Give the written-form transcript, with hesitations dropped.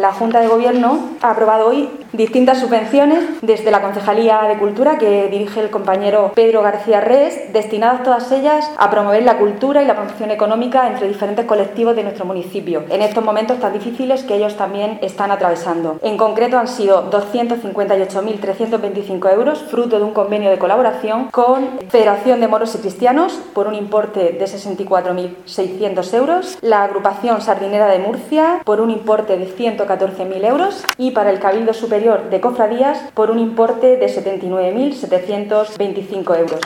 La Junta de Gobierno ha aprobado hoy distintas subvenciones desde la Concejalía de Cultura que dirige el compañero Pedro García Res, destinadas todas ellas a promover la cultura y la promoción económica entre diferentes colectivos de nuestro municipio, en estos momentos tan difíciles que ellos también están atravesando. En concreto han sido 258.325 euros, fruto de un convenio de colaboración con Federación de Moros y Cristianos por un importe de 64.600 euros, la Agrupación Sardinera de Murcia por un importe de 114.000 euros y para el Cabildo Superior de Cofradías por un importe de 79.725 euros.